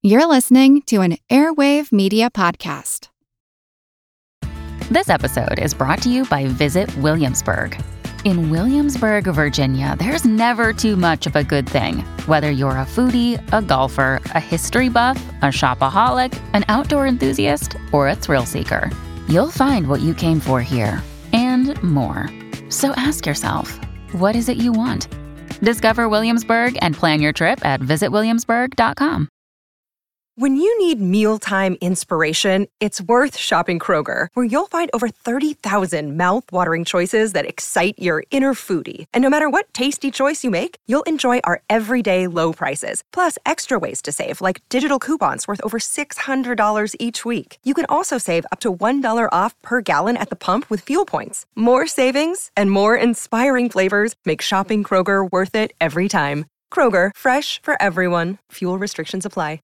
You're listening to an Airwave Media Podcast. This episode is brought to you by Visit Williamsburg. In Williamsburg, Virginia, there's never too much of a good thing. Whether you're a foodie, a golfer, a history buff, a shopaholic, an outdoor enthusiast, or a thrill seeker, you'll find what you came for here and more. So ask yourself, what is it you want? Discover Williamsburg and plan your trip at visitwilliamsburg.com. When you need mealtime inspiration, it's worth shopping Kroger, where you'll find over 30,000 mouth-watering choices that excite your inner foodie. And no matter what tasty choice you make, you'll enjoy our everyday low prices, plus extra ways to save, like digital coupons worth over $600 each week. You can also save up to $1 off per gallon at the pump with fuel points. More savings and more inspiring flavors make shopping Kroger worth it every time. Kroger, fresh for everyone. Fuel restrictions apply.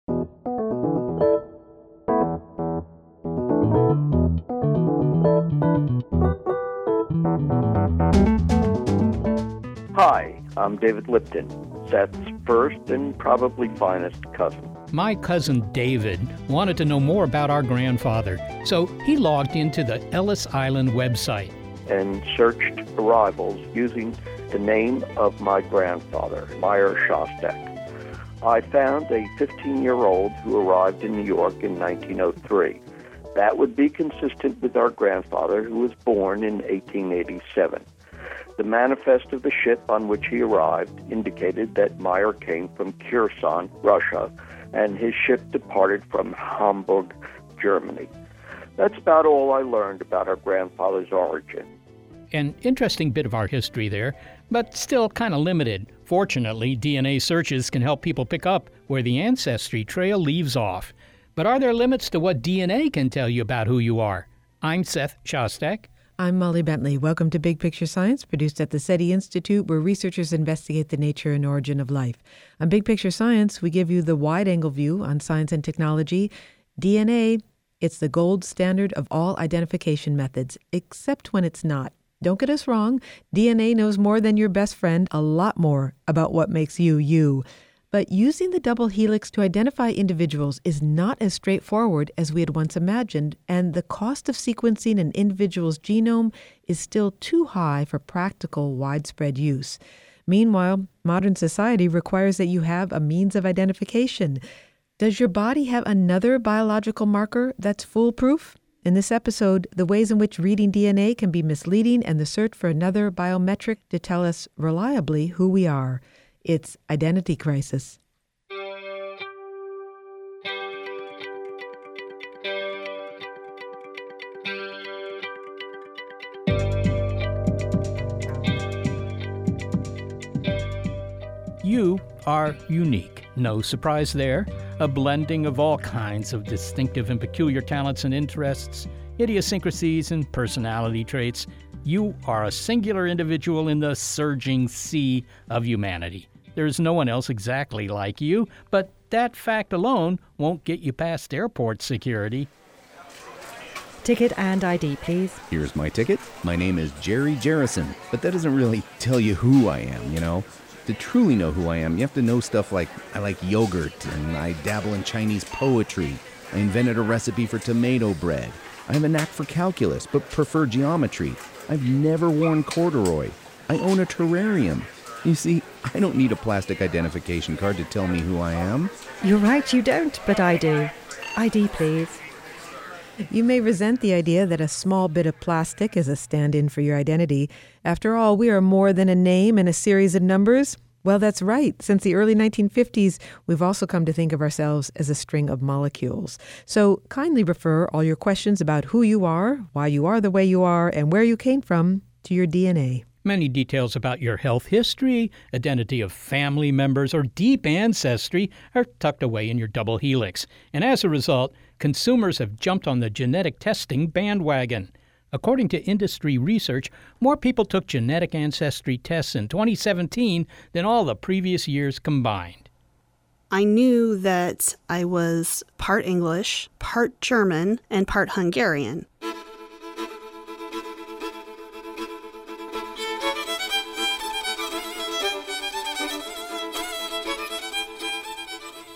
Hi, I'm David Lipton, Seth's first and probably finest cousin. My cousin David wanted to know more about our grandfather, so he logged into the Ellis Island website And searched arrivals using the name of my grandfather, Meyer Shostak. I found a 15-year-old who arrived in New York in 1903. That would be consistent with our grandfather, who was born in 1887. The manifest of the ship on which he arrived indicated that Meyer came from Kherson, Russia, and his ship departed from Hamburg, Germany. That's about all I learned about our grandfather's origin. An interesting bit of our history there, but still kind of limited. Fortunately, DNA searches can help people pick up where the ancestry trail leaves off. But are there limits to what DNA can tell you about who you are? I'm Seth Shostak. I'm Molly Bentley. Welcome to Big Picture Science, produced at the SETI Institute, where researchers investigate the nature and origin of life. On Big Picture Science, we give you the wide-angle view on science and technology. DNA, it's the gold standard of all identification methods, except when it's not. Don't get us wrong, DNA knows more than your best friend, a lot more about what makes you, you. But using the double helix to identify individuals is not as straightforward as we had once imagined, and the cost of sequencing an individual's genome is still too high for practical, widespread use. Meanwhile, modern society requires that you have a means of identification. Does your body have another biological marker that's foolproof? In this episode, the ways in which reading DNA can be misleading and the search for another biometric to tell us reliably who we are. It's Identity Crisis. You are unique. No surprise there. A blending of all kinds of distinctive and peculiar talents and interests, idiosyncrasies and personality traits. You are a singular individual in the surging sea of humanity. There's no one else exactly like you, but that fact alone won't get you past airport security. Ticket and ID, please. Here's my ticket. My name is Jerry Jerrison, but that doesn't really tell you who I am, you know? To truly know who I am, you have to know stuff like I like yogurt and I dabble in Chinese poetry. I invented a recipe for tomato bread. I have a knack for calculus, but prefer geometry. I've never worn corduroy. I own a terrarium. You see, I don't need a plastic identification card to tell me who I am. You're right, you don't, but I do. ID, please. You may resent the idea that a small bit of plastic is a stand-in for your identity. After all, we are more than a name and a series of numbers. Well, that's right. Since the early 1950s, we've also come to think of ourselves as a string of molecules. So kindly refer all your questions about who you are, why you are the way you are, and where you came from to your DNA. Many details about your health history, identity of family members, or deep ancestry are tucked away in your double helix. And as a result, consumers have jumped on the genetic testing bandwagon. According to industry research, more people took genetic ancestry tests in 2017 than all the previous years combined. I knew that I was part English, part German, and part Hungarian.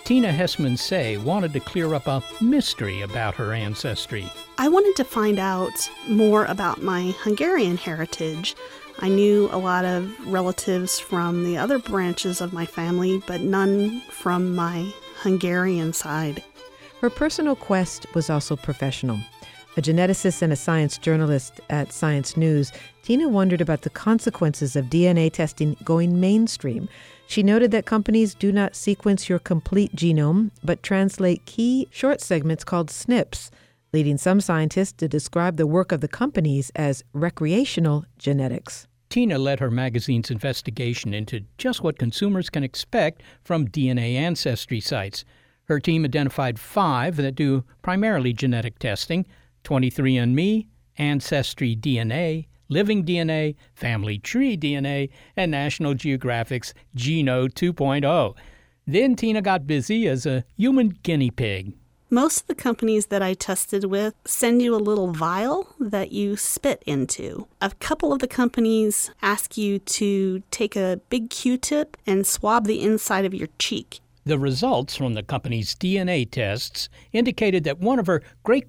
Tina Hessman-Say wanted to clear up a mystery about her ancestry. I wanted to find out more about my Hungarian heritage. I knew a lot of relatives from the other branches of my family, but none from my Hungarian side. Her personal quest was also professional. A geneticist and a science journalist at Science News, Tina wondered about the consequences of DNA testing going mainstream. She noted that companies do not sequence your complete genome, but translate key short segments called SNPs, leading some scientists to describe the work of the companies as recreational genetics. Tina led her magazine's investigation into just what consumers can expect from DNA ancestry sites. Her team identified 5 that do primarily genetic testing: 23andMe, Ancestry DNA, Living DNA, Family Tree DNA, and National Geographic's Geno 2.0. Then Tina got busy as a human guinea pig. Most of the companies that I tested with send you a little vial that you spit into. A couple of the companies ask you to take a big Q-tip and swab the inside of your cheek. The results from the company's DNA tests indicated that one of her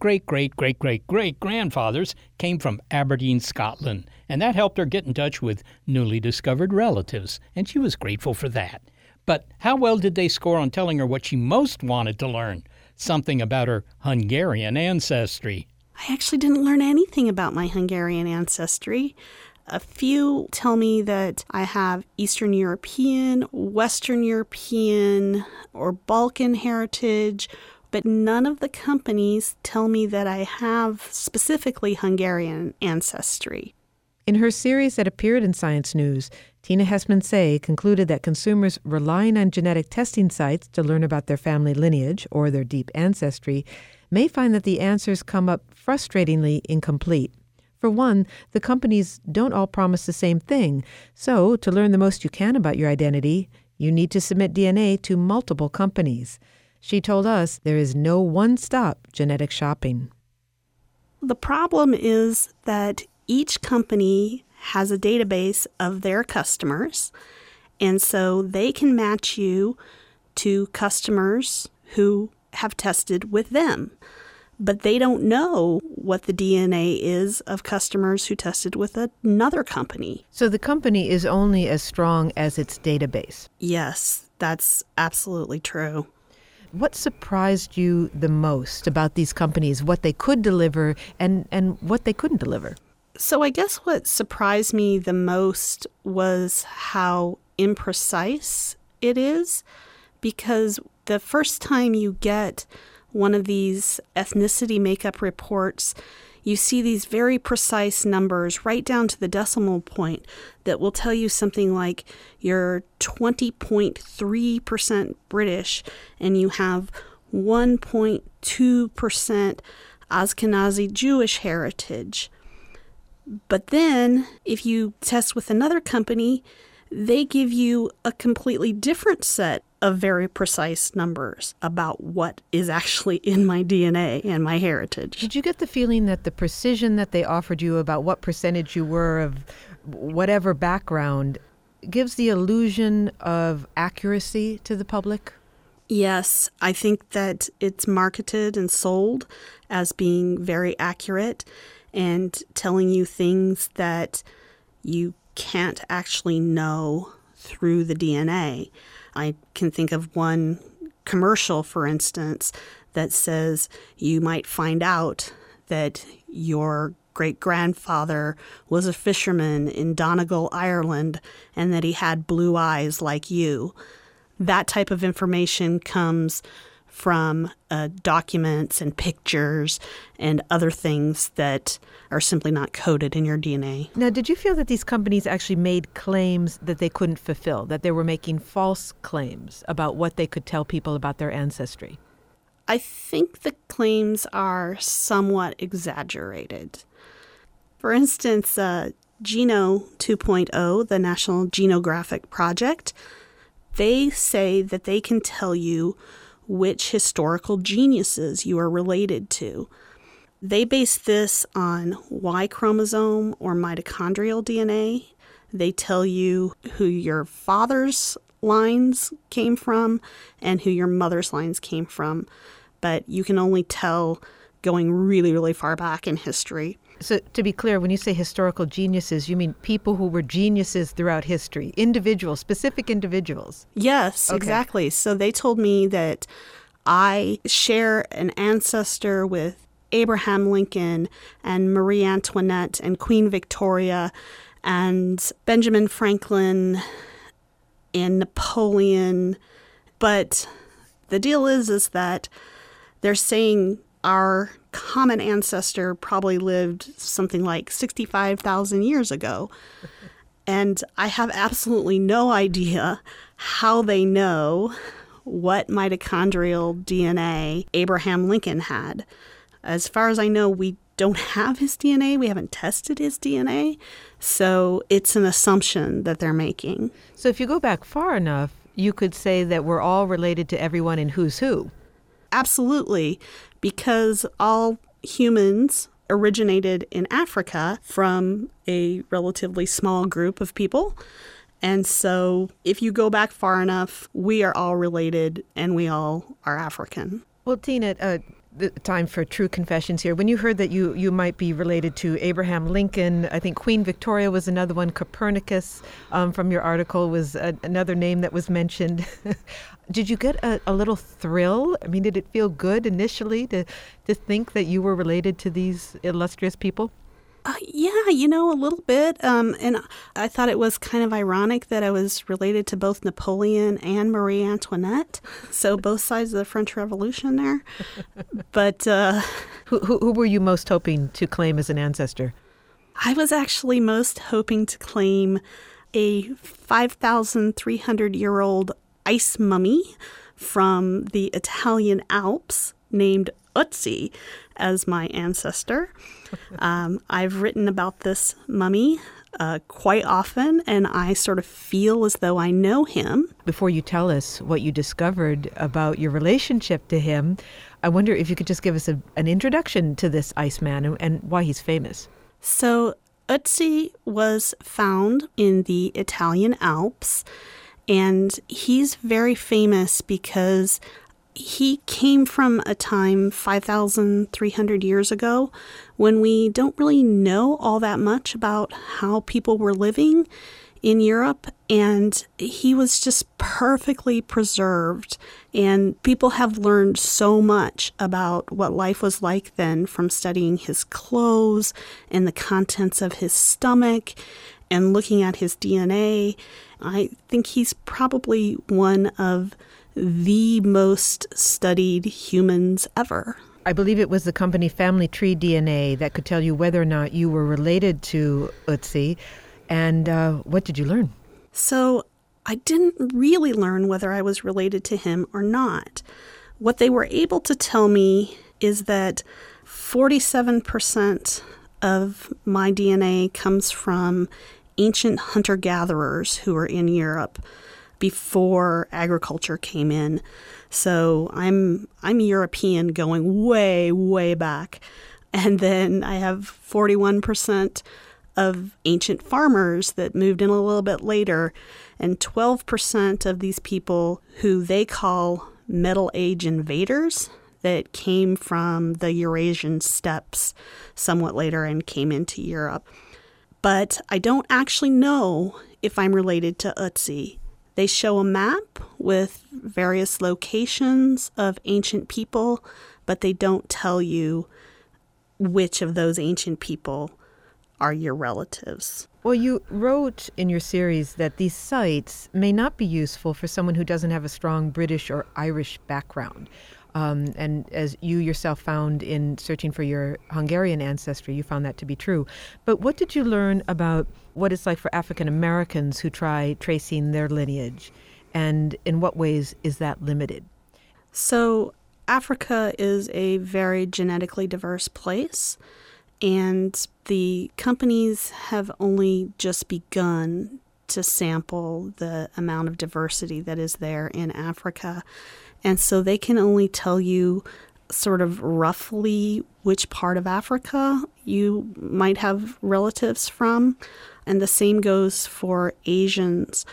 great-great-great-great-great-great-grandfathers came from Aberdeen, Scotland, and that helped her get in touch with newly discovered relatives, and she was grateful for that. But how well did they score on telling her what she most wanted to learn? Something about her Hungarian ancestry. I actually didn't learn anything about my Hungarian ancestry. A few tell me that I have Eastern European, Western European, or Balkan heritage, but none of the companies tell me that I have specifically Hungarian ancestry. In her series that appeared in Science News, Tina Hessman-Say concluded that consumers relying on genetic testing sites to learn about their family lineage or their deep ancestry may find that the answers come up frustratingly incomplete. For one, the companies don't all promise the same thing, so to learn the most you can about your identity, you need to submit DNA to multiple companies. She told us there is no one-stop genetic shopping. The problem is that each company has a database of their customers, and so they can match you to customers who have tested with them. But they don't know what the DNA is of customers who tested with another company. So the company is only as strong as its database. Yes, that's absolutely true. What surprised you the most about these companies, what they could deliver and what they couldn't deliver? So I guess what surprised me the most was how imprecise it is, because the first time you get one of these ethnicity makeup reports, you see these very precise numbers right down to the decimal point that will tell you something like you're 20.3% British and you have 1.2% Ashkenazi Jewish heritage. But then if you test with another company, they give you a completely different set of very precise numbers about what is actually in my DNA and my heritage. Did you get the feeling that the precision that they offered you about what percentage you were of whatever background gives the illusion of accuracy to the public? Yes, I think that it's marketed and sold as being very accurate and telling you things that you can't actually know through the DNA. I can think of one commercial, for instance, that says you might find out that your great-grandfather was a fisherman in Donegal, Ireland, and that he had blue eyes like you. That type of information comes from documents and pictures and other things that are simply not coded in your DNA. Now, did you feel that these companies actually made claims that they couldn't fulfill, that they were making false claims about what they could tell people about their ancestry? I think the claims are somewhat exaggerated. For instance, Geno 2.0, the National Geographic Project, they say that they can tell you which historical geniuses you are related to. They base this on Y chromosome or mitochondrial DNA. They tell you who your father's lines came from and who your mother's lines came from. But you can only tell going really, really far back in history. So to be clear, when you say historical geniuses, you mean people who were geniuses throughout history, individuals, specific individuals? Yes, Okay. exactly. So they told me that I share an ancestor with Abraham Lincoln and Marie Antoinette and Queen Victoria and Benjamin Franklin and Napoleon. But the deal is that they're saying our common ancestor probably lived something like 65,000 years ago. And I have absolutely no idea how they know what mitochondrial DNA Abraham Lincoln had. As far as I know, we don't have his DNA. We haven't tested his DNA. So it's an assumption that they're making. So if you go back far enough, you could say that we're all related to everyone in Who's Who. Absolutely, because all humans originated in Africa from a relatively small group of people. And so if you go back far enough, we are all related and we all are African. Well, Tina, time for true confessions here. When you heard that you might be related to Abraham Lincoln, I think Queen Victoria was another one, Copernicus from your article was another name that was mentioned. Did you get a little thrill? I mean, did it feel good initially to think that you were related to these illustrious people? Yeah, a little bit. And I thought it was kind of ironic that I was related to both Napoleon and Marie Antoinette. So both sides of the French Revolution there. But who were you most hoping to claim as an ancestor? I was actually most hoping to claim a 5,300-year-old ice mummy from the Italian Alps named Ötzi as my ancestor. I've written about this mummy quite often, and I sort of feel as though I know him. Before you tell us what you discovered about your relationship to him, I wonder if you could just give us an introduction to this Iceman and why he's famous. So Ötzi was found in the Italian Alps, and he's very famous because he came from a time 5,300 years ago when we don't really know all that much about how people were living in Europe, and he was just perfectly preserved. And people have learned so much about what life was like then from studying his clothes and the contents of his stomach and looking at his DNA. I think he's probably one of the most studied humans ever. I believe it was the company Family Tree DNA that could tell you whether or not you were related to Ötzi. And what did you learn? So I didn't really learn whether I was related to him or not. What they were able to tell me is that 47% of my DNA comes from ancient hunter-gatherers who were in Europe before agriculture came in. So I'm European going way, way back. And then I have 41% of ancient farmers that moved in a little bit later, and 12% of these people who they call Middle Age invaders that came from the Eurasian steppes somewhat later and came into Europe. But I don't actually know if I'm related to Ötzi. They show a map with various locations of ancient people, but they don't tell you which of those ancient people are your relatives. Well, you wrote in your series that these sites may not be useful for someone who doesn't have a strong British or Irish background. And as you yourself found in searching for your Hungarian ancestry, you found that to be true. But what did you learn about what it's like for African Americans who try tracing their lineage? And in what ways is that limited? So Africa is a very genetically diverse place, and the companies have only just begun to sample the amount of diversity that is there in Africa. And so they can only tell you sort of roughly which part of Africa you might have relatives from. And the same goes for Asians.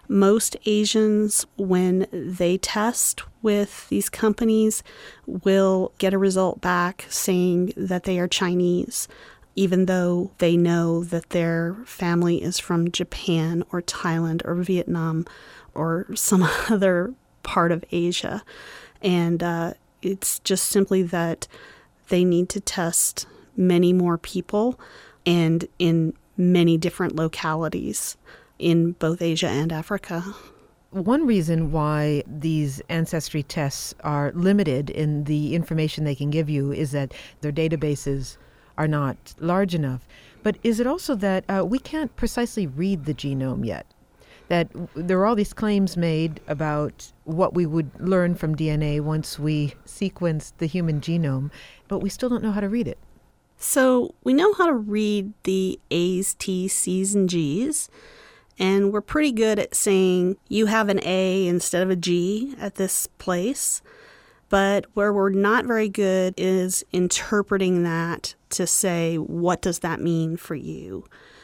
Most Asians, when they test with these companies, will get a result back saying that they are Chinese, even though they know that their family is from Japan or Thailand or Vietnam or some other part of Asia. And it's just simply that they need to test many more people and in many different localities in both Asia and Africa. One reason why these ancestry tests are limited in the information they can give you is that their databases are not large enough. But is it also that we can't precisely read the genome yet? That there are all these claims made about what we would learn from DNA once we sequence the human genome, but we still don't know how to read it. So we know how to read the A's, T's, C's, and G's, and we're pretty good at saying you have an A instead of a G at this place. But where we're not very good is interpreting that to say, what does that mean for you?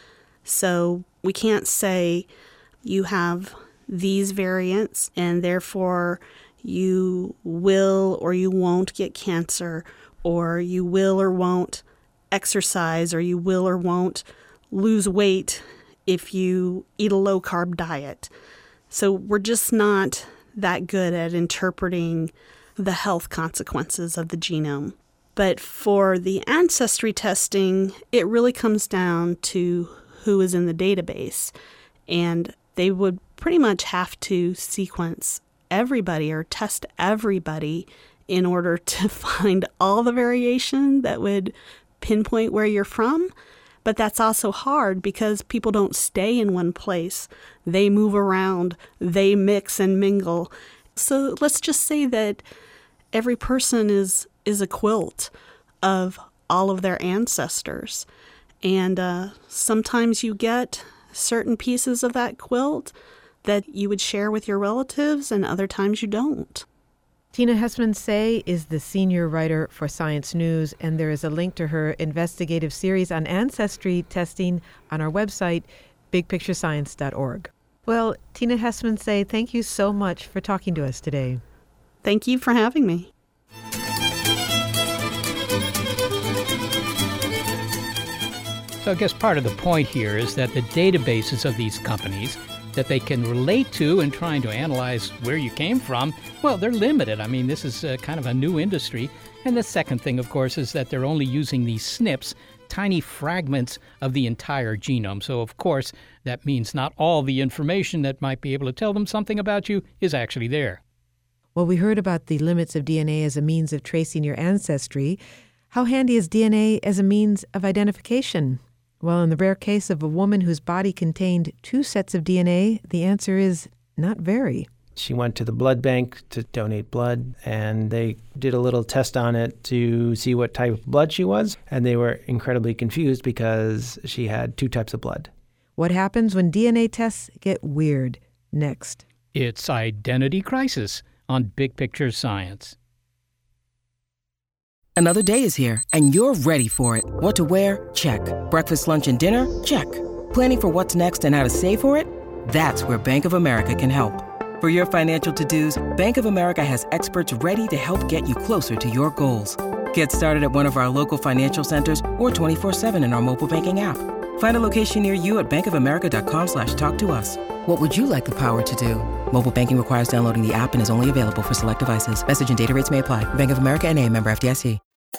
So we can't say you have these variants and therefore you will or you won't get cancer, or you will or won't exercise, or you will or won't lose weight if you eat a low-carb diet. So we're just not that good at interpreting the health consequences of the genome. But for the ancestry testing, it really comes down to who is in the database. And they would pretty much have to sequence everybody or test everybody in order to find all the variation that would pinpoint where you're from. But that's also hard because people don't stay in one place. They move around, they mix and mingle. So let's just say that every person is a quilt of all of their ancestors. And sometimes you get certain pieces of that quilt that you would share with your relatives, and other times you don't. Tina Hessman-Say is the senior writer for Science News, and there is a link to her investigative series on ancestry testing on our website, bigpicturescience.org. Well, Tina Hessman-Say, thank you so much for talking to us today. Thank you for having me. So I guess part of the point here is that the databases of these companies that they can relate to in trying to analyze where you came from, well, they're limited. I mean, this is kind of a new industry. And the second thing, of course, is that they're only using these SNPs, tiny fragments of the entire genome. So, of course, that means not all the information that might be able to tell them something about you is actually there. Well, we heard about the limits of DNA as a means of tracing your ancestry. How handy is DNA as a means of identification? Well, in the rare case of a woman whose body contained 2 sets of DNA, the answer is not very. She went to the blood bank to donate blood, and they did a little test on it to see what type of blood she was, and they were incredibly confused because she had 2 types of blood. What happens when DNA tests get weird? Next. It's Identity Crisis on Big Picture Science. Another day is here, and you're ready for it. What to wear? Check. Breakfast, lunch, and dinner? Check. Planning for what's next and how to save for it? That's where Bank of America can help. For your financial to-dos, Bank of America has experts ready to help get you closer to your goals. Get started at one of our local financial centers or 24/7 in our mobile banking app. Find a location near you at bankofamerica.com/talktous. What would you like the power to do? Mobile banking requires downloading the app and is only available for select devices. Message and data rates may apply. Bank of America N.A., member FDIC.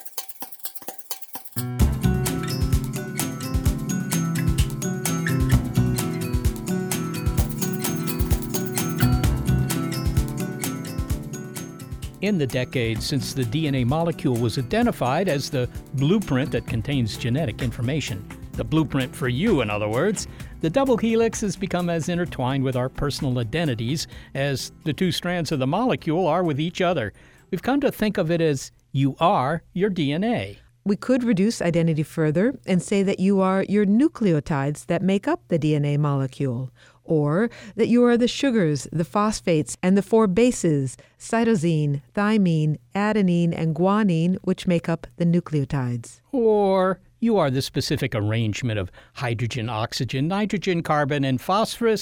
In the decades since the DNA molecule was identified as the blueprint that contains genetic information, the blueprint for you, in other words, the double helix has become as intertwined with our personal identities as the 2 strands of the molecule are with each other. We've come to think of it as you are your DNA. We could reduce identity further and say that you are your nucleotides that make up the DNA molecule, or that you are the sugars, the phosphates, and the 4 bases, cytosine, thymine, adenine, and guanine, which make up the nucleotides. Or you are the specific arrangement of hydrogen, oxygen, nitrogen, carbon, and phosphorus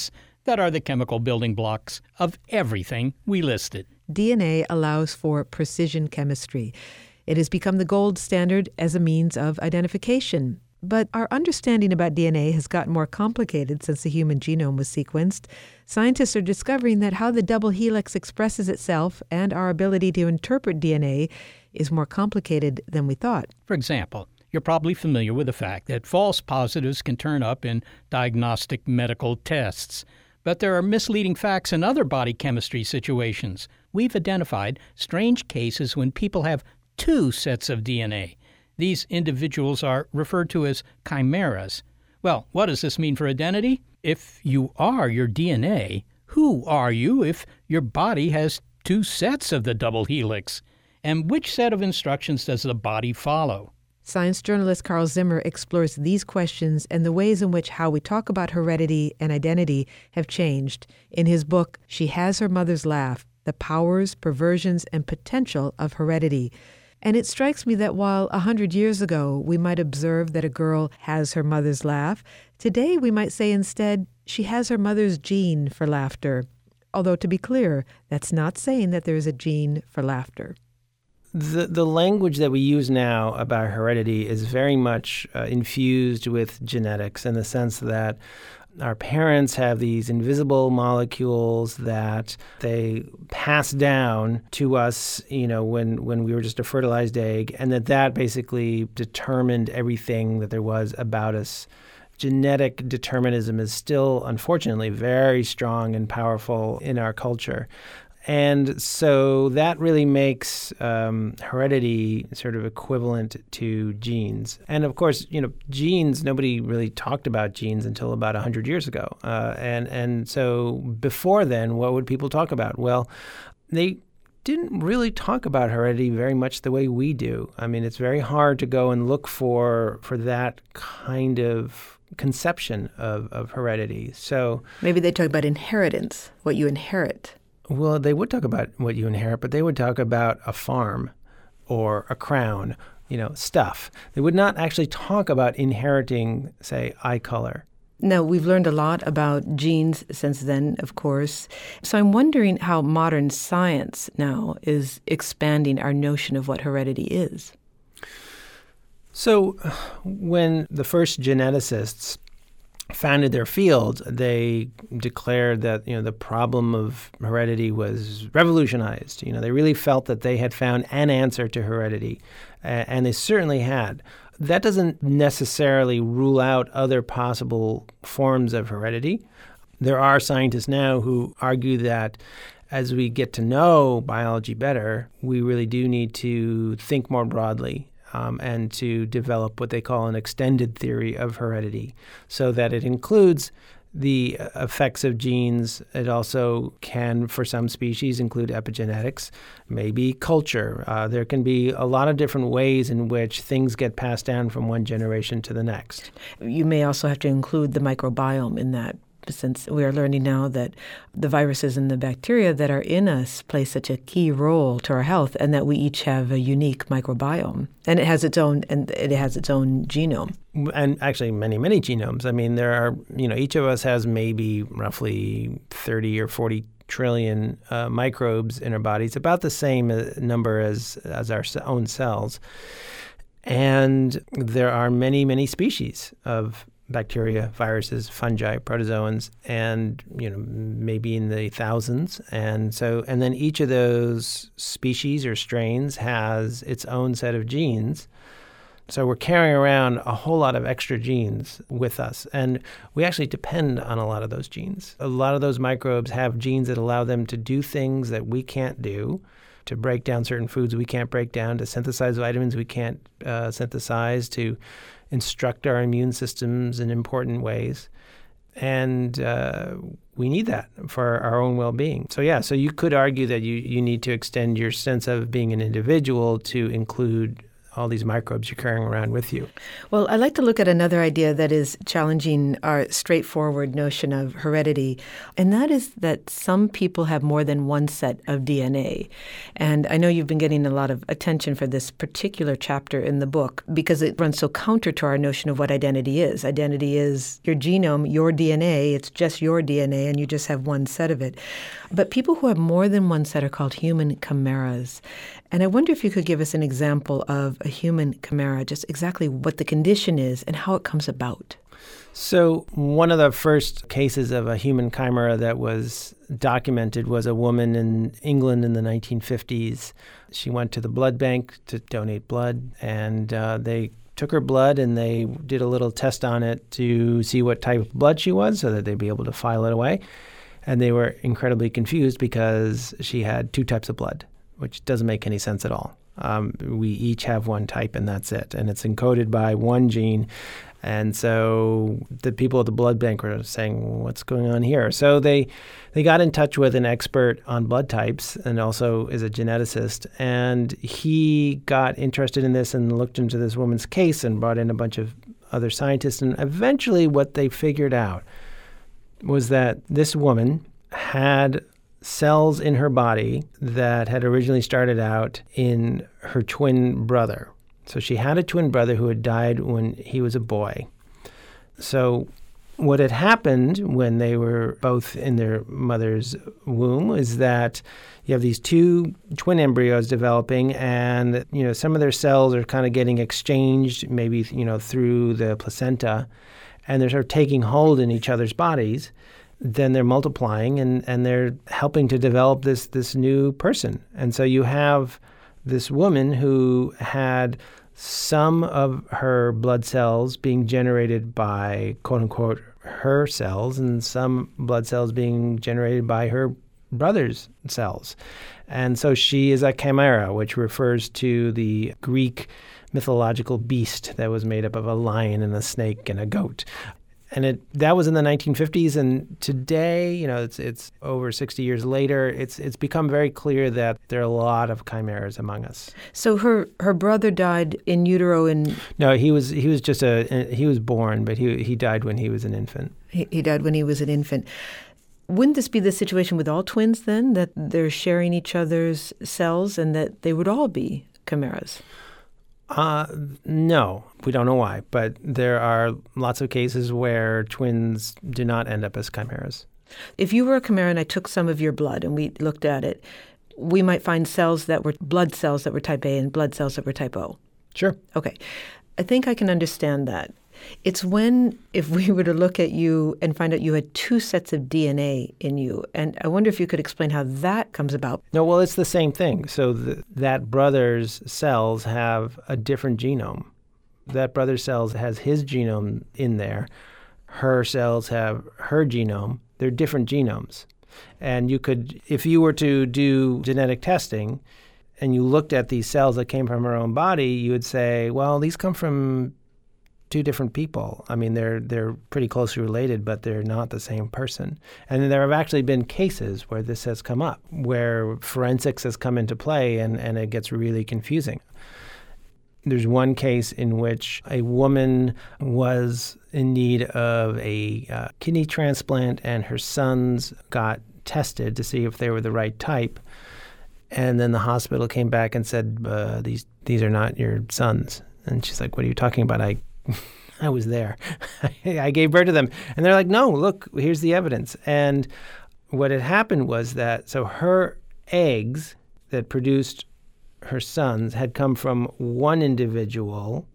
that are the chemical building blocks of everything we listed. DNA allows for precision chemistry. It has become the gold standard as a means of identification. But our understanding about DNA has gotten more complicated since the human genome was sequenced. Scientists are discovering that how the double helix expresses itself and our ability to interpret DNA is more complicated than we thought. For example, you're probably familiar with the fact that false positives can turn up in diagnostic medical tests. But there are misleading facts in other body chemistry situations. We've identified strange cases when people have two sets of DNA. These individuals are referred to as chimeras. Well, what does this mean for identity? If you are your DNA, who are you if your body has two sets of the double helix? And which set of instructions does the body follow? Science journalist Carl Zimmer explores these questions and the ways in which how we talk about heredity and identity have changed in his book, She Has Her Mother's Laugh, The Powers, Perversions, and Potential of Heredity. And it strikes me that while 100 years ago we might observe that a girl has her mother's laugh, today we might say instead she has her mother's gene for laughter. Although to be clear, that's not saying that there is a gene for laughter. The language that we use now about heredity is very much infused with genetics in the sense that our parents have these invisible molecules that they pass down to us, when we were just a fertilized egg, and that basically determined everything that there was about us. Genetic determinism is still, unfortunately, very strong and powerful in our culture. And so that really makes heredity sort of equivalent to genes. And of course, genes, nobody really talked about genes until about 100 years ago. And so before then, what would people talk about? Well, they didn't really talk about heredity very much the way we do. I mean, it's very hard to go and look for that kind of conception of heredity. So maybe they talk about inheritance, what you inherit. Well, they would talk about what you inherit, but they would talk about a farm or a crown, stuff. They would not actually talk about inheriting, say, eye color. Now, we've learned a lot about genes since then, of course. So I'm wondering how modern science now is expanding our notion of what heredity is. So when the first geneticists founded their field, they declared that the problem of heredity was revolutionized. They really felt that they had found an answer to heredity, and they certainly had. That doesn't necessarily rule out other possible forms of heredity. There are scientists now who argue that as we get to know biology better, we really do need to think more broadly. And to develop what they call an extended theory of heredity, so that it includes the effects of genes. It also can, for some species, include epigenetics, maybe culture. There can be a lot of different ways in which things get passed down from one generation to the next. You may also have to include the microbiome in that, since we are learning now that the viruses and the bacteria that are in us play such a key role to our health, and that we each have a unique microbiome, and it has its own genome. And actually many, many genomes. I mean, there are, each of us has maybe roughly 30 or 40 trillion microbes in our bodies, about the same number as our own cells. And there are many, many species of bacteria, viruses, fungi, protozoans, and maybe in the thousands. And then each of those species or strains has its own set of genes. So we're carrying around a whole lot of extra genes with us, and we actually depend on a lot of those genes. A lot of those microbes have genes that allow them to do things that we can't do, to break down certain foods we can't break down, to synthesize vitamins we can't synthesize, to instruct our immune systems in important ways. And we need that for our own well-being. So you could argue that you need to extend your sense of being an individual to include all these microbes you're carrying around with you. Well, I'd like to look at another idea that is challenging our straightforward notion of heredity, and that is that some people have more than one set of DNA. And I know you've been getting a lot of attention for this particular chapter in the book because it runs so counter to our notion of what identity is. Identity is your genome, your DNA. It's just your DNA, and you just have one set of it. But people who have more than one set are called human chimeras. And I wonder if you could give us an example of a human chimera, just exactly what the condition is and how it comes about. So one of the first cases of a human chimera that was documented was a woman in England in the 1950s. She went to the blood bank to donate blood, and they took her blood and they did a little test on it to see what type of blood she was so that they'd be able to file it away. And they were incredibly confused because she had two types of blood, which doesn't make any sense at all. We each have one type, and that's it. And it's encoded by one gene. And so the people at the blood bank were saying, what's going on here? So they got in touch with an expert on blood types and also is a geneticist. And he got interested in this and looked into this woman's case and brought in a bunch of other scientists. And eventually what they figured out was that this woman had cells in her body that had originally started out in her twin brother. So she had a twin brother who had died when he was a boy. So what had happened when they were both in their mother's womb is that you have these two twin embryos developing, and some of their cells are kind of getting exchanged, maybe through the placenta, and they're sort of taking hold in each other's bodies. Then they're multiplying and they're helping to develop this new person. And so you have this woman who had some of her blood cells being generated by, quote unquote, her cells, and some blood cells being generated by her brother's cells. And so she is a chimera, which refers to the Greek mythological beast that was made up of a lion and a snake and a goat. And that was in the 1950s, and today, it's over 60 years later. It's become very clear that there are a lot of chimeras among us. So her brother died in utero in... No, he was born, but he died when he was an infant. He died when he was an infant. Wouldn't this be the situation with all twins then, that they're sharing each other's cells and that they would all be chimeras? No, we don't know why, but there are lots of cases where twins do not end up as chimeras. If you were a chimera and I took some of your blood and we looked at it, we might find cells that were blood cells that were type A and blood cells that were type O. Sure. Okay. I think I can understand that. It's if we were to look at you and find out you had two sets of DNA in you, and I wonder if you could explain how that comes about. No, well, it's the same thing. So that brother's cells have a different genome. That brother's cells has his genome in there. Her cells have her genome. They're different genomes. And you could, if you were to do genetic testing and you looked at these cells that came from her own body, you would say, well, these come from two different people. I mean, they're pretty closely related, but they're not the same person. And there have actually been cases where this has come up, where forensics has come into play, and it gets really confusing. There's one case in which a woman was in need of a kidney transplant, and her sons got tested to see if they were the right type. And then the hospital came back and said, these are not your sons. And she's like, what are you talking about? I was there. I gave birth to them. And they're like, no, look, here's the evidence. And what had happened was that, so her eggs that produced her sons had come from one individual.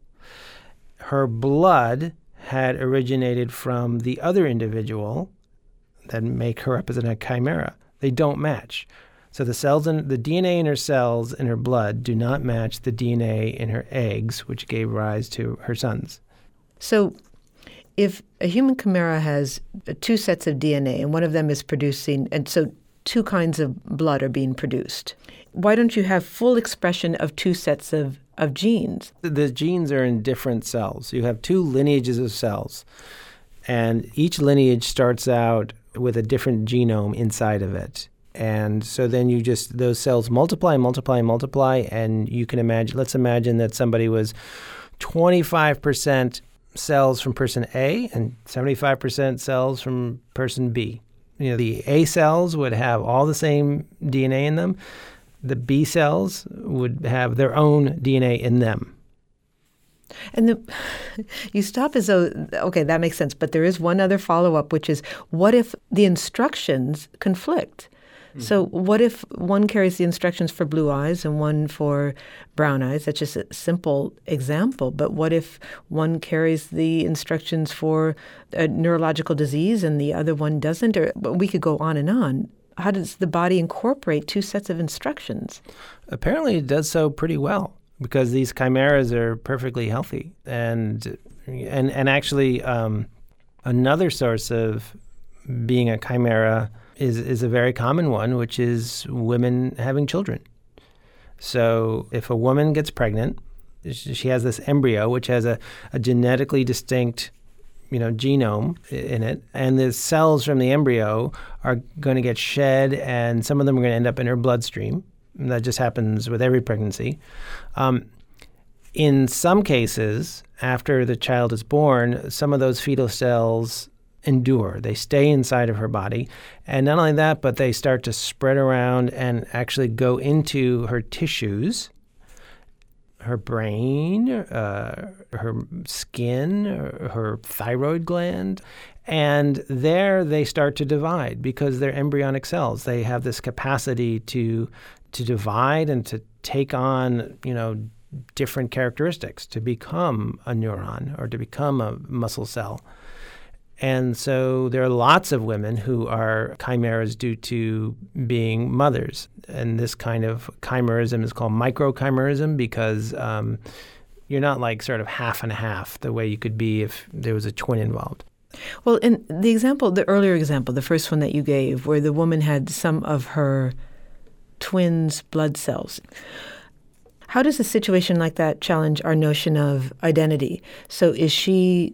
Her blood had originated from the other individual that make her represent a chimera. They don't match. So the DNA in her cells in her blood do not match the DNA in her eggs, which gave rise to her sons. So if a human chimera has two sets of DNA and one of them is producing, and so two kinds of blood are being produced, why don't you have full expression of two sets of genes? The genes are in different cells. You have two lineages of cells, and each lineage starts out with a different genome inside of it. And so then those cells multiply, and you can imagine, let's imagine that somebody was 25% cells from person A and 75% cells from person B. The A cells would have all the same DNA in them. The B cells would have their own DNA in them. And you stop as though, okay, that makes sense. But there is one other follow-up, which is, what if the instructions conflict? Mm-hmm. So what if one carries the instructions for blue eyes and one for brown eyes? That's just a simple example. But what if one carries the instructions for a neurological disease and the other one doesn't? Or we could go on and on. How does the body incorporate two sets of instructions? Apparently it does so pretty well, because these chimeras are perfectly healthy. And actually, another source of being a chimera is a very common one, which is women having children. So if a woman gets pregnant, she has this embryo, which has a genetically distinct genome in it, and the cells from the embryo are going to get shed, and some of them are going to end up in her bloodstream. And that just happens with every pregnancy. In some cases, after the child is born, some of those fetal cells endure. They stay inside of her body. And not only that, but they start to spread around and actually go into her tissues, her brain, her skin, her thyroid gland. And there they start to divide because they're embryonic cells. They have this capacity to divide and to take on, different characteristics, to become a neuron or to become a muscle cell. And so there are lots of women who are chimeras due to being mothers. And this kind of chimerism is called microchimerism because you're not like sort of half and half the way you could be if there was a twin involved. Well, in the earlier example, the first one that you gave, where the woman had some of her twins' blood cells, how does a situation like that challenge our notion of identity? So is she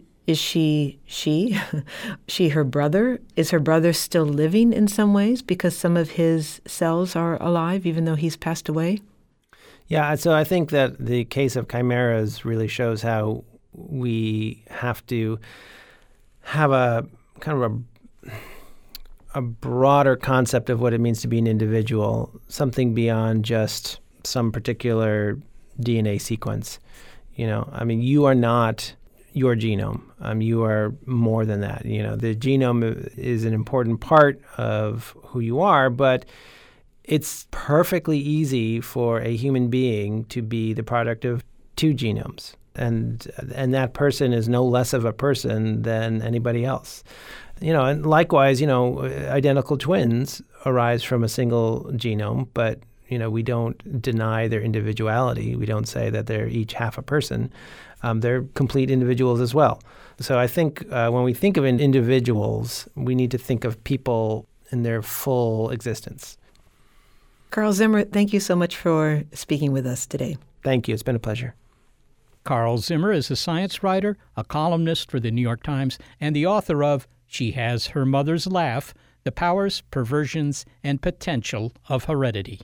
her brother? Is her brother still living in some ways because some of his cells are alive even though he's passed away? Yeah, so I think that the case of chimeras really shows how we have to have a kind of a broader concept of what it means to be an individual, something beyond just some particular DNA sequence. You are not your genome. You are more than that. The genome is an important part of who you are, but it's perfectly easy for a human being to be the product of two genomes. And that person is no less of a person than anybody else. And likewise, identical twins arise from a single genome, but we don't deny their individuality. We don't say that they're each half a person. They're complete individuals as well. So I think when we think of individuals, we need to think of people in their full existence. Carl Zimmer, thank you so much for speaking with us today. Thank you. It's been a pleasure. Carl Zimmer is a science writer, a columnist for the New York Times, and the author of She Has Her Mother's Laugh, The Powers, Perversions, and Potential of Heredity.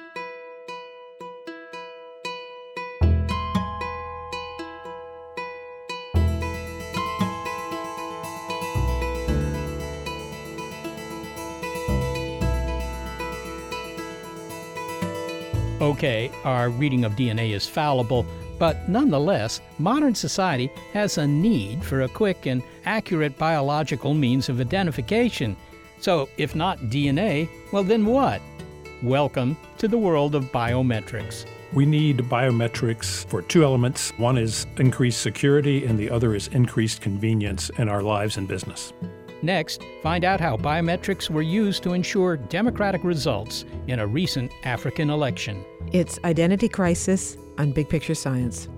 Okay, our reading of DNA is fallible, but nonetheless, modern society has a need for a quick and accurate biological means of identification. So, if not DNA, well then what? Welcome to the world of biometrics. We need biometrics for two elements. One is increased security, and the other is increased convenience in our lives and business. Next, find out how biometrics were used to ensure democratic results in a recent African election. It's Identity Crisis on Big Picture Science.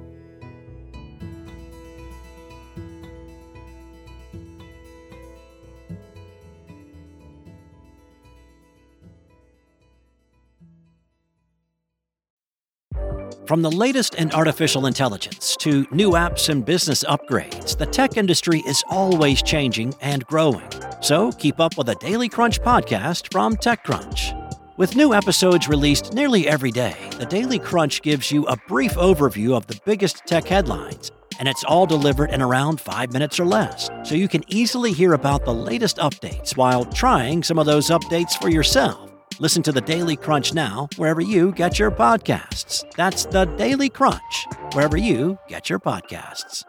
From the latest in artificial intelligence to new apps and business upgrades, the tech industry is always changing and growing. So keep up with the Daily Crunch podcast from TechCrunch. With new episodes released nearly every day, the Daily Crunch gives you a brief overview of the biggest tech headlines, and it's all delivered in around 5 minutes or less, so you can easily hear about the latest updates while trying some of those updates for yourself. Listen to the Daily Crunch now, wherever you get your podcasts. That's the Daily Crunch, wherever you get your podcasts.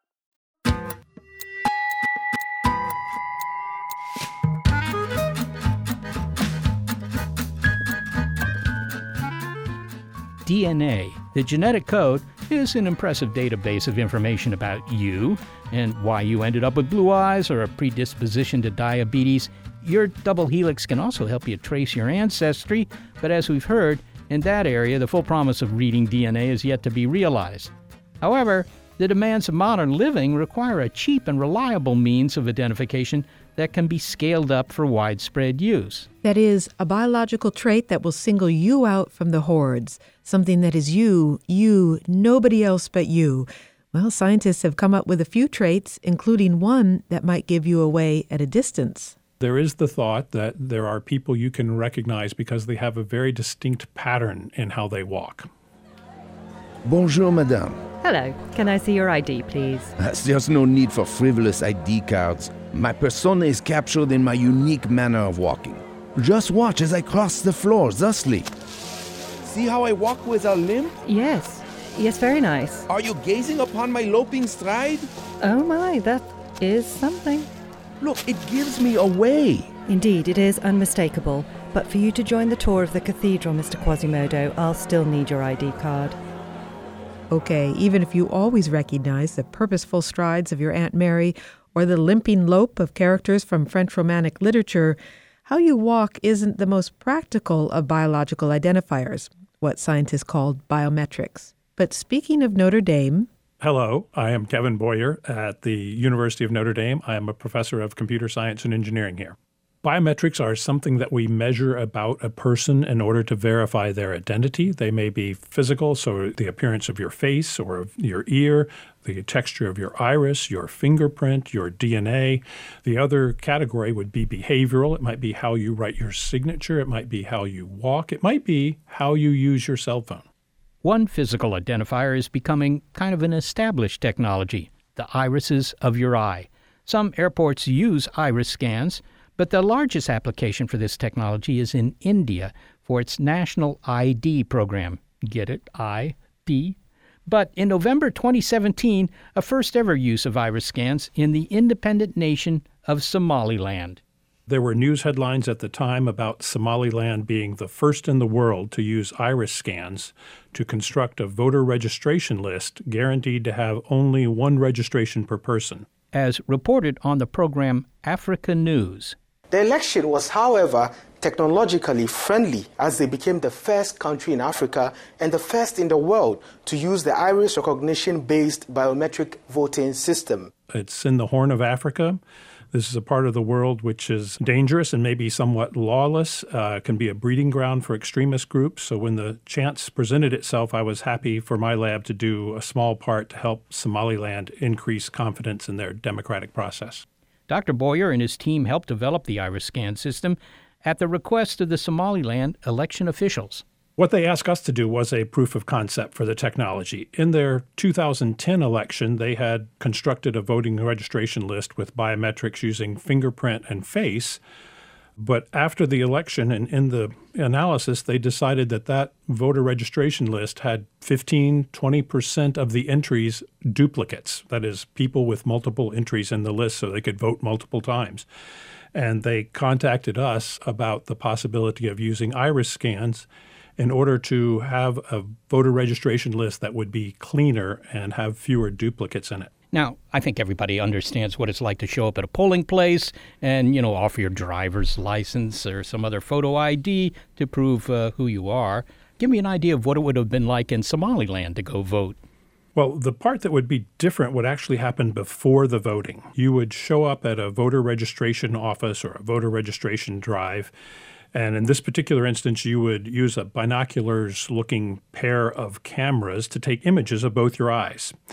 DNA, the genetic code, is an impressive database of information about you and why you ended up with blue eyes or a predisposition to diabetes. Your double helix can also help you trace your ancestry, but as we've heard, in that area, the full promise of reading DNA is yet to be realized. However, the demands of modern living require a cheap and reliable means of identification that can be scaled up for widespread use. That is, a biological trait that will single you out from the hordes, something that is you, nobody else but you. Well, scientists have come up with a few traits, including one that might give you away at a distance. There is the thought that there are people you can recognize because they have a very distinct pattern in how they walk. Bonjour, madame. Hello. Can I see your ID, please? There's no need for frivolous ID cards. My persona is captured in my unique manner of walking. Just watch as I cross the floor thusly. See how I walk with a limp? Yes. Yes, very nice. Are you gazing upon my loping stride? Oh my, that is something. Look, it gives me away. Indeed, it is unmistakable. But for you to join the tour of the cathedral, Mr. Quasimodo, I'll still need your ID card. Okay, even if you always recognize the purposeful strides of your Aunt Mary or the limping lope of characters from French Romantic literature, how you walk isn't the most practical of biological identifiers, what scientists call biometrics. But speaking of Notre Dame... Hello, I am Kevin Boyer at the University of Notre Dame. I am a professor of computer science and engineering here. Biometrics are something that we measure about a person in order to verify their identity. They may be physical, so the appearance of your face or of your ear, the texture of your iris, your fingerprint, your DNA. The other category would be behavioral. It might be how you write your signature. It might be how you walk. It might be how you use your cell phone. One physical identifier is becoming kind of an established technology, the irises of your eye. Some airports use iris scans, but the largest application for this technology is in India for its National ID program. Get it? ID. But in November 2017, a first-ever use of iris scans in the independent nation of Somaliland. There were news headlines at the time about Somaliland being the first in the world to use iris scans to construct a voter registration list guaranteed to have only one registration per person. As reported on the program Africa News. The election was, however, technologically friendly as they became the first country in Africa and the first in the world to use the iris recognition-based biometric voting system. It's in the Horn of Africa. This is a part of the world which is dangerous and maybe somewhat lawless, can be a breeding ground for extremist groups. So when the chance presented itself, I was happy for my lab to do a small part to help Somaliland increase confidence in their democratic process. Dr. Boyer and his team helped develop the iris scan system at the request of the Somaliland election officials. What they asked us to do was a proof of concept for the technology. In their 2010 election, they had constructed a voting registration list with biometrics using fingerprint and face. But after the election and in the analysis, they decided that that voter registration list had 15-20% of the entries duplicates. That is, people with multiple entries in the list so they could vote multiple times. And they contacted us about the possibility of using iris scans in order to have a voter registration list that would be cleaner and have fewer duplicates in it. Now, I think everybody understands what it's like to show up at a polling place and, offer your driver's license or some other photo ID to prove who you are. Give me an idea of what it would have been like in Somaliland to go vote. Well, the part that would be different would actually happen before the voting. You would show up at a voter registration office or a voter registration drive, and in this particular instance, you would use a binoculars-looking pair of cameras to take images of both your eyes.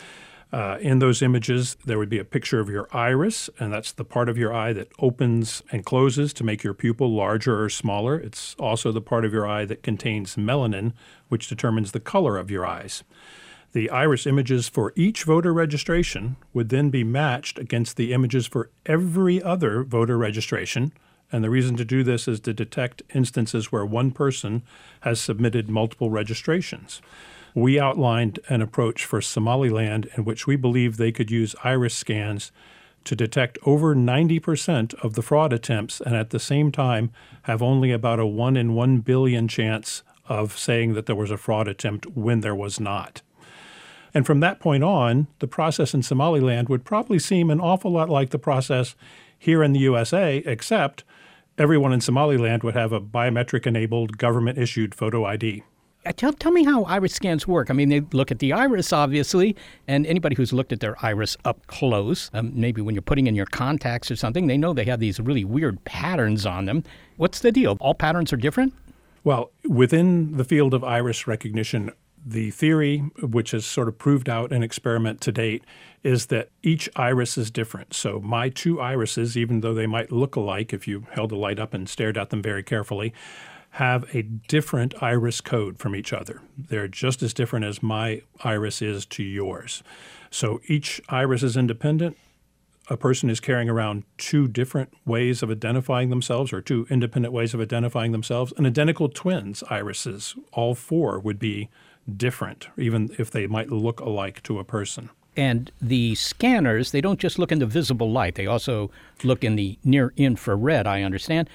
In those images, there would be a picture of your iris, and that's the part of your eye that opens and closes to make your pupil larger or smaller. It's also the part of your eye that contains melanin, which determines the color of your eyes. The iris images for each voter registration would then be matched against the images for every other voter registration. And the reason to do this is to detect instances where one person has submitted multiple registrations. We outlined an approach for Somaliland in which we believe they could use iris scans to detect over 90% of the fraud attempts and at the same time have only about a 1 in 1 billion chance of saying that there was a fraud attempt when there was not. And from that point on, the process in Somaliland would probably seem an awful lot like the process here in the USA, except everyone in Somaliland would have a biometric-enabled government-issued photo ID. Tell me how iris scans work. I mean, they look at the iris, obviously, and anybody who's looked at their iris up close, maybe when you're putting in your contacts or something, they know they have these really weird patterns on them. What's the deal? All patterns are different? Well, within the field of iris recognition, the theory, which has sort of proved out in experiment to date, is that each iris is different. So my two irises, even though they might look alike if you held a light up and stared at them very carefully, have a different iris code from each other. They're just as different as my iris is to yours. So each iris is independent. A person is carrying around two different ways of identifying themselves or two independent ways of identifying themselves. And identical twins' irises, all four, would be different, even if they might look alike to a person. And the scanners, they don't just look in the visible light. They also look in the near infrared, I understand.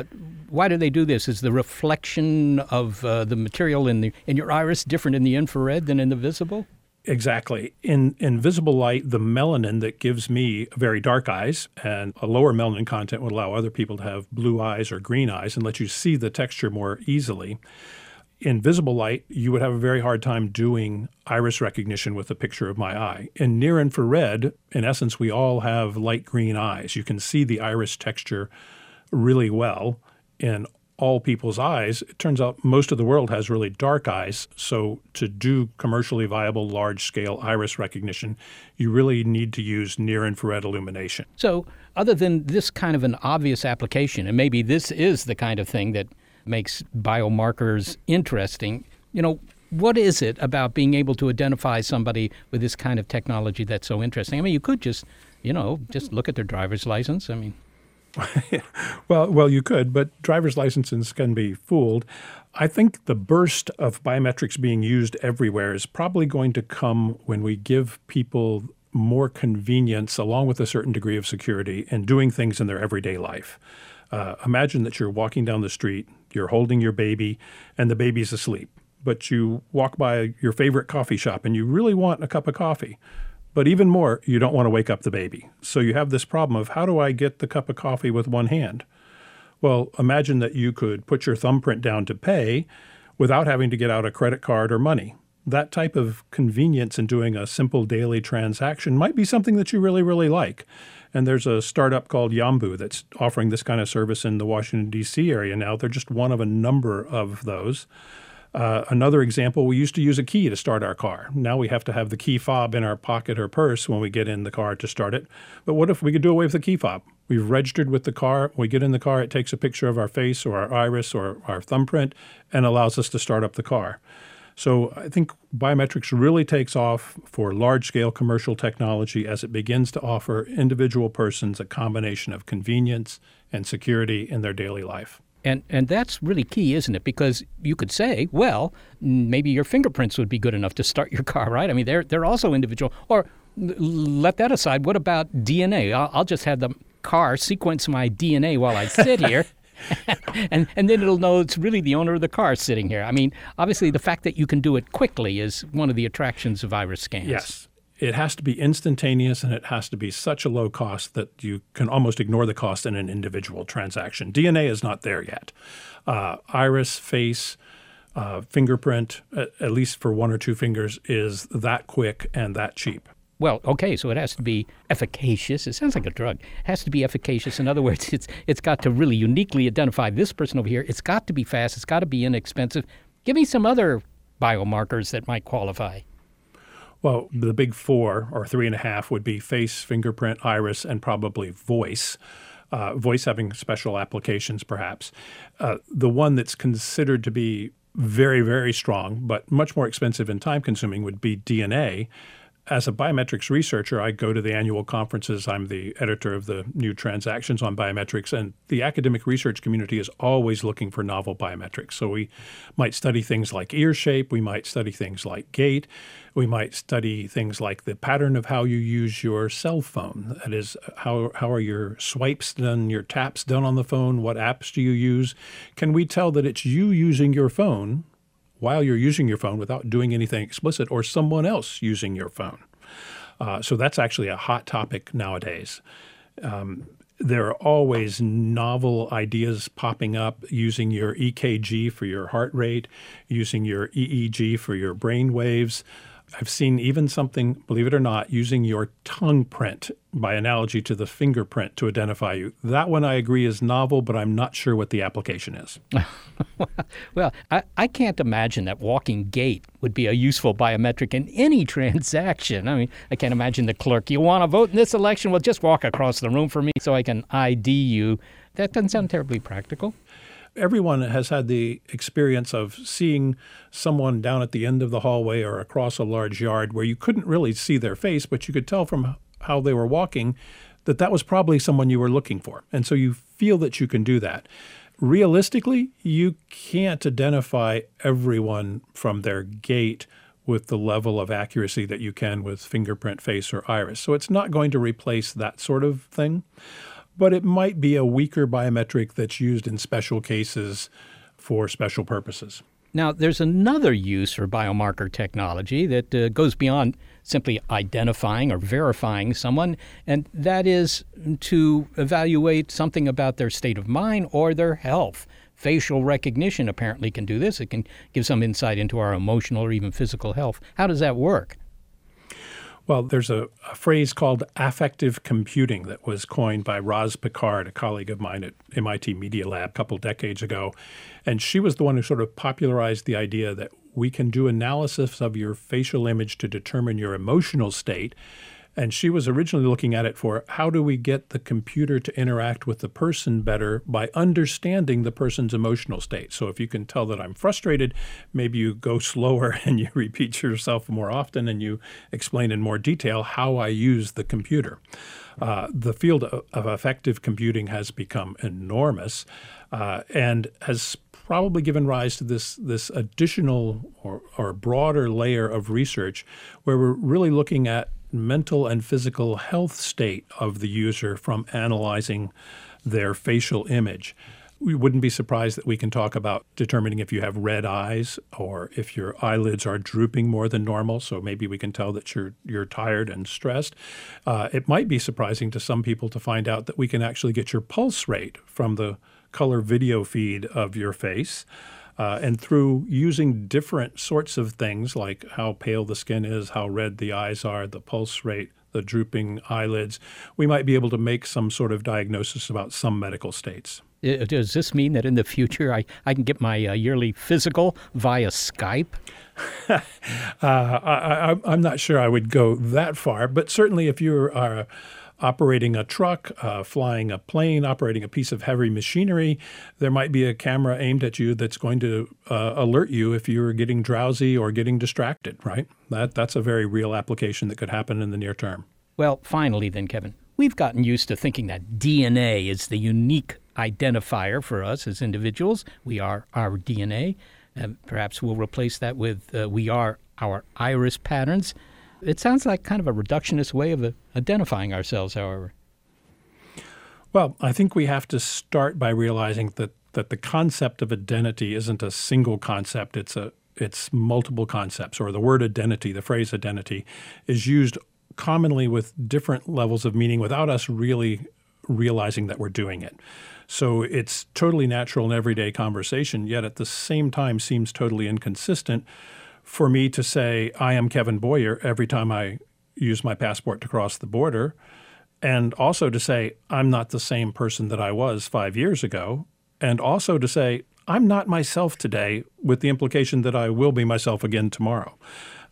Why do they do this? Is the reflection of the material in your iris different in the infrared than in the visible? Exactly. In visible light, the melanin that gives me very dark eyes and a lower melanin content would allow other people to have blue eyes or green eyes and let you see the texture more easily. In visible light, you would have a very hard time doing iris recognition with a picture of my eye. In near infrared, in essence, we all have light green eyes. You can see the iris texture really well in all people's eyes. It turns out most of the world has really dark eyes. So to do commercially viable large-scale iris recognition, you really need to use near infrared illumination. So other than this kind of an obvious application, and maybe this is the kind of thing that makes biomarkers interesting, what is it about being able to identify somebody with this kind of technology that's so interesting? I mean, you could just look at their driver's license. I mean, Well, you could, but driver's licenses can be fooled. I think the burst of biometrics being used everywhere is probably going to come when we give people more convenience along with a certain degree of security in doing things in their everyday life. Imagine that you're walking down the street, you're holding your baby, and the baby's asleep. But you walk by your favorite coffee shop and you really want a cup of coffee. But even more, you don't want to wake up the baby. So you have this problem of how do I get the cup of coffee with one hand? Well, imagine that you could put your thumbprint down to pay without having to get out a credit card or money. That type of convenience in doing a simple daily transaction might be something that you really, really like. And there's a startup called Yambu that's offering this kind of service in the Washington, D.C. area now. They're just one of a number of those. Another example, we used to use a key to start our car. Now we have to have the key fob in our pocket or purse when we get in the car to start it. But what if we could do away with the key fob? We've registered with the car. We get in the car. It takes a picture of our face or our iris or our thumbprint and allows us to start up the car. So I think biometrics really takes off for large-scale commercial technology as it begins to offer individual persons a combination of convenience and security in their daily life. And that's really key, isn't it? Because you could say, well, maybe your fingerprints would be good enough to start your car, right? I mean, they're also individual. Or let that aside, what about DNA? I'll just have the car sequence my DNA while I sit here. and then it'll know it's really the owner of the car sitting here. I mean, obviously, the fact that you can do it quickly is one of the attractions of iris scans. Yes. It has to be instantaneous, and it has to be such a low cost that you can almost ignore the cost in an individual transaction. DNA is not there yet. Iris, face, fingerprint, at least for one or two fingers, is that quick and that cheap. Well, okay, so it has to be efficacious. It sounds like a drug. It has to be efficacious. In other words, it's got to really uniquely identify this person over here. It's got to be fast. It's got to be inexpensive. Give me some other biomarkers that might qualify. Well, the big four, or 3.5, would be face, fingerprint, iris, and probably voice. Voice having special applications, perhaps. The one that's considered to be very, very strong, but much more expensive and time-consuming would be DNA. As a biometrics researcher, I go to the annual conferences. I'm the editor of the new Transactions on Biometrics, and the academic research community is always looking for novel biometrics. So we might study things like ear shape. We might study things like gait. We might study things like the pattern of how you use your cell phone. That is, how are your swipes done, your taps done on the phone? What apps do you use? Can we tell that it's you using your phone while you're using your phone without doing anything explicit, or someone else using your phone? So that's actually a hot topic nowadays. There are always novel ideas popping up, using your EKG for your heart rate, using your EEG for your brain waves. I've seen even something, believe it or not, using your tongue print by analogy to the fingerprint to identify you. That one I agree is novel, but I'm not sure what the application is. Well, I can't imagine that walking gait would be a useful biometric in any transaction. I mean, I can't imagine the clerk, you want to vote in this election? Well, just walk across the room for me so I can ID you. That doesn't sound terribly practical. Everyone has had the experience of seeing someone down at the end of the hallway or across a large yard where you couldn't really see their face, but you could tell from how they were walking that that was probably someone you were looking for. And so you feel that you can do that. Realistically, you can't identify everyone from their gait with the level of accuracy that you can with fingerprint, face, or iris. So it's not going to replace that sort of thing. But it might be a weaker biometric that's used in special cases for special purposes. Now, there's another use for biomarker technology that goes beyond simply identifying or verifying someone, and that is to evaluate something about their state of mind or their health. Facial recognition apparently can do this. It can give some insight into our emotional or even physical health. How does that work? Well, there's a phrase called affective computing that was coined by Roz Picard, a colleague of mine at MIT Media Lab a couple decades ago. And she was the one who sort of popularized the idea that we can do analysis of your facial image to determine your emotional state. And she was originally looking at it for how do we get the computer to interact with the person better by understanding the person's emotional state. So if you can tell that I'm frustrated, maybe you go slower and you repeat yourself more often and you explain in more detail how I use the computer. The field of affective computing has become enormous and has probably given rise to this additional or broader layer of research where we're really looking at mental and physical health state of the user from analyzing their facial image. We wouldn't be surprised that we can talk about determining if you have red eyes or if your eyelids are drooping more than normal. So maybe we can tell that you're tired and stressed. It might be surprising to some people to find out that we can actually get your pulse rate from the color video feed of your face. And through using different sorts of things like how pale the skin is, how red the eyes are, the pulse rate, the drooping eyelids, we might be able to make some sort of diagnosis about some medical states. Does this mean that in the future I can get my yearly physical via Skype? I'm not sure I would go that far, but certainly if you are operating a truck, flying a plane, operating a piece of heavy machinery, there might be a camera aimed at you that's going to alert you if you're getting drowsy or getting distracted, right? That's a very real application that could happen in the near term. Well, finally then, Kevin, we've gotten used to thinking that DNA is the unique identifier for us as individuals. We are our DNA. Perhaps we'll replace that with we are our iris patterns. It sounds like kind of a reductionist way of identifying ourselves, however. Well, I think we have to start by realizing that the concept of identity isn't a single concept. It's multiple concepts, or the word identity, the phrase identity, is used commonly with different levels of meaning without us really realizing that we're doing it. So it's totally natural in everyday conversation, yet at the same time seems totally inconsistent for me to say, I am Kevin Boyer every time I use my passport to cross the border, and also to say, I'm not the same person that I was 5 years ago, and also to say, I'm not myself today, with the implication that I will be myself again tomorrow.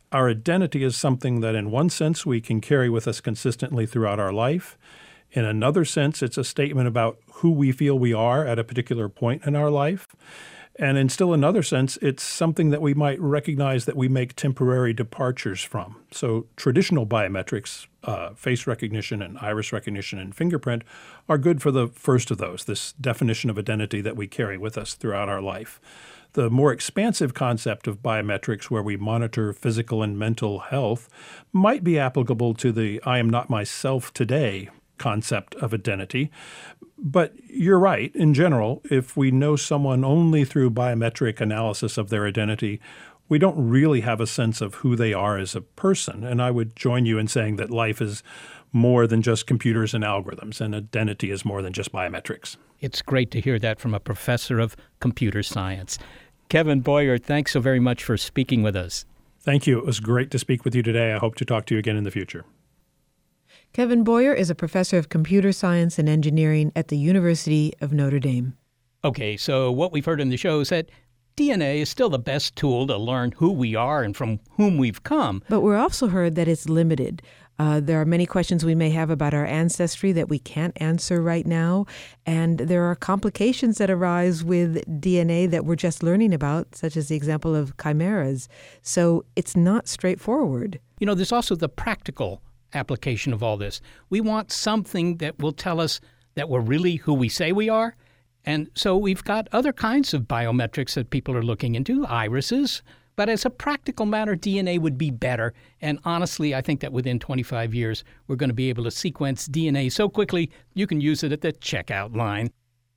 Our identity is something that in one sense we can carry with us consistently throughout our life. In another sense, it's a statement about who we feel we are at a particular point in our life. And in still another sense, it's something that we might recognize that we make temporary departures from. So traditional biometrics, face recognition and iris recognition and fingerprint, are good for the first of those, this definition of identity that we carry with us throughout our life. The more expansive concept of biometrics, where we monitor physical and mental health, might be applicable to the I am not myself today concept of identity. But you're right. In general, if we know someone only through biometric analysis of their identity, we don't really have a sense of who they are as a person. And I would join you in saying that life is more than just computers and algorithms, and identity is more than just biometrics. It's great to hear that from a professor of computer science. Kevin Boyer, thanks so very much for speaking with us. Thank you. It was great to speak with you today. I hope to talk to you again in the future. Kevin Boyer is a professor of computer science and engineering at the University of Notre Dame. Okay, so what we've heard in the show is that DNA is still the best tool to learn who we are and from whom we've come. But we're also heard that it's limited. There are many questions we may have about our ancestry that we can't answer right now. And there are complications that arise with DNA that we're just learning about, such as the example of chimeras. So it's not straightforward. You know, there's also the practical application of all this. We want something that will tell us that we're really who we say we are. And so we've got other kinds of biometrics that people are looking into, irises. But as a practical matter, DNA would be better. And honestly, I think that within 25 years, we're going to be able to sequence DNA so quickly, you can use it at the checkout line.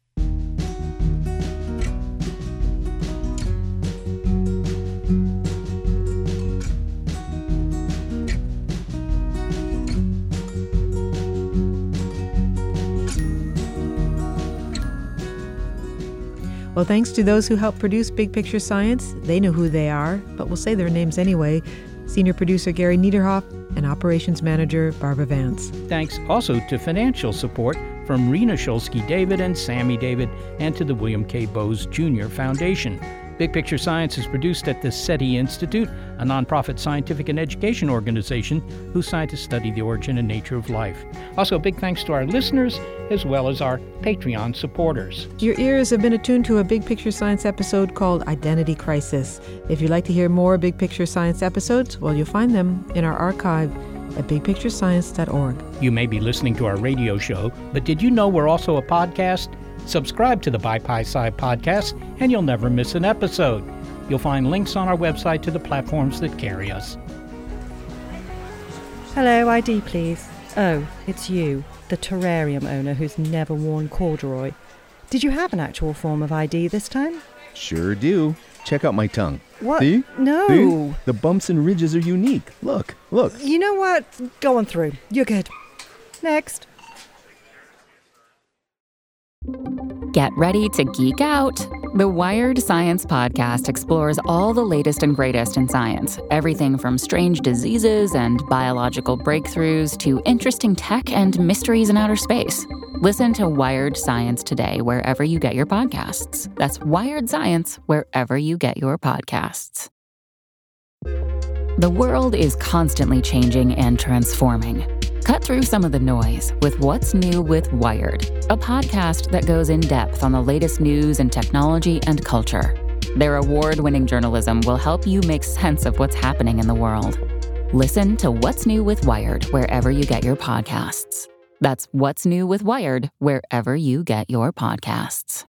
Well, thanks to those who helped produce Big Picture Science. They know who they are, but we'll say their names anyway. Senior producer Gary Niederhoff and operations manager Barbara Vance. Thanks also to financial support from Rena Shulsky-David and Sammy David, and to the William K. Bowes Jr. Foundation. Big Picture Science is produced at the SETI Institute, a nonprofit scientific and education organization whose scientists study the origin and nature of life. Also, big thanks to our listeners as well as our Patreon supporters. Your ears have been attuned to a Big Picture Science episode called Identity Crisis. If you'd like to hear more Big Picture Science episodes, well, you'll find them in our archive at bigpicturescience.org. You may be listening to our radio show, but did you know we're also a podcast? Subscribe to the BiPi-Sci podcast, and you'll never miss an episode. You'll find links on our website to the platforms that carry us. Hello, ID please. Oh, it's you, the terrarium owner who's never worn corduroy. Did you have an actual form of ID this time? Sure do. Check out my tongue. What? See? No. See? The bumps and ridges are unique. Look. You know what? Go on through. You're good. Next. Get ready to geek out. The Wired Science Podcast explores all the latest and greatest in science. Everything from strange diseases and biological breakthroughs to interesting tech and mysteries in outer space. Listen to Wired Science today wherever you get your podcasts. That's Wired Science wherever you get your podcasts. The world is constantly changing and transforming. Cut through some of the noise with What's New with Wired, a podcast that goes in depth on the latest news in technology and culture. Their award-winning journalism will help you make sense of what's happening in the world. Listen to What's New with Wired wherever you get your podcasts. That's What's New with Wired wherever you get your podcasts.